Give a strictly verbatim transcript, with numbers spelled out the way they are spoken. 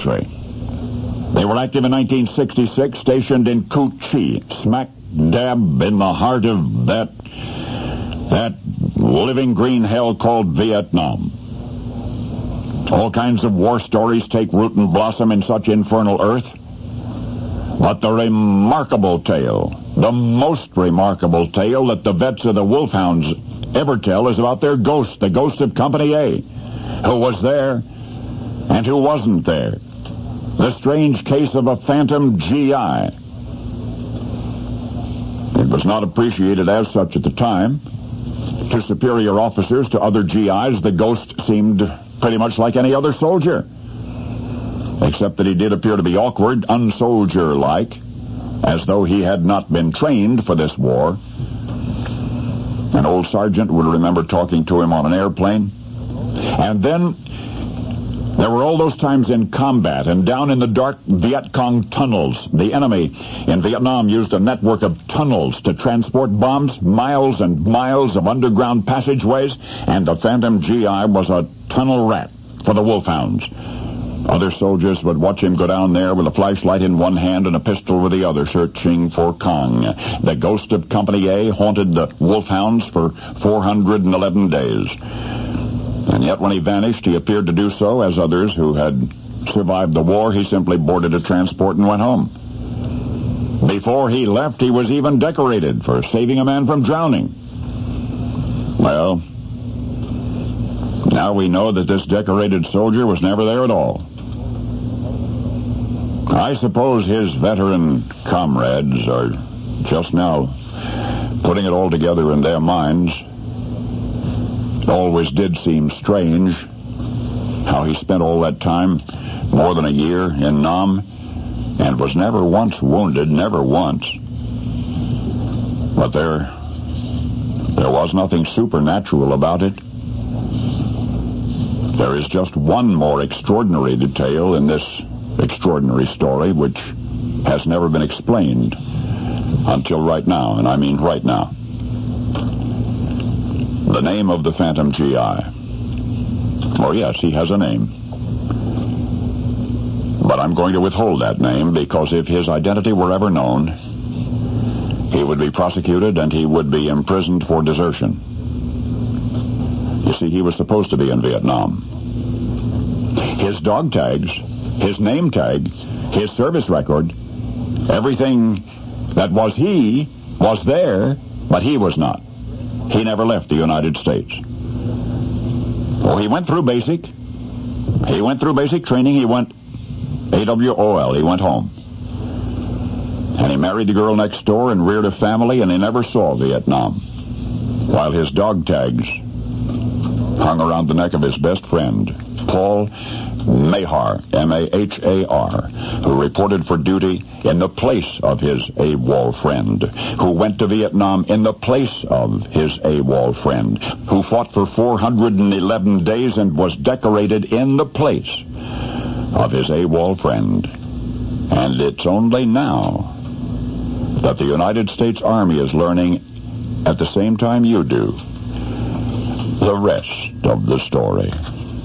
infantry. They were active in nineteen sixty-six, stationed in Cu Chi, smack dab in the heart of that, that living green hell called Vietnam. All kinds of war stories take root and blossom in such infernal earth. But the remarkable tale, the most remarkable tale that the vets of the Wolfhounds ever tell is about their ghost, the ghost of Company A, who was there and who wasn't there. The strange case of a phantom G I. It was not appreciated as such at the time. To superior officers, to other G Is, the ghost seemed pretty much like any other soldier, except that he did appear to be awkward, unsoldier-like, as though he had not been trained for this war. An old sergeant would remember talking to him on an airplane. And then there were all those times in combat and down in the dark Viet Cong tunnels. The enemy in Vietnam used a network of tunnels to transport bombs, miles and miles of underground passageways, and the Phantom G I was a tunnel rat for the Wolfhounds. Other soldiers would watch him go down there with a flashlight in one hand and a pistol with the other, searching for Kong. The ghost of Company A haunted the Wolfhounds for four hundred eleven days. And yet when he vanished, he appeared to do so, as others who had survived the war, he simply boarded a transport and went home. Before he left, he was even decorated for saving a man from drowning. Well, now we know that this decorated soldier was never there at all. I suppose his veteran comrades are just now putting it all together in their minds. It always did seem strange how he spent all that time, more than a year, in Nam, and was never once wounded, never once. But there, there was nothing supernatural about it. There is just one more extraordinary detail in this extraordinary story which has never been explained until right now, and I mean right now. The name of the Phantom G I. Oh, yes, he has a name. But I'm going to withhold that name because if his identity were ever known, he would be prosecuted and he would be imprisoned for desertion. You see, he was supposed to be in Vietnam. His dog tags, his name tag, his service record, everything that was he was there, but he was not. He never left the United States. Oh, he went through basic. He went through basic training. He went A W O L. He went home. And he married the girl next door and reared a family, and he never saw Vietnam. While his dog tags hung around the neck of his best friend, Paul Mahar, M A H A R, who reported for duty in the place of his AWOL friend, who went to Vietnam in the place of his AWOL friend, who fought for four hundred eleven days and was decorated in the place of his AWOL friend. And it's only now that the United States Army is learning, at the same time you do, the rest of the story.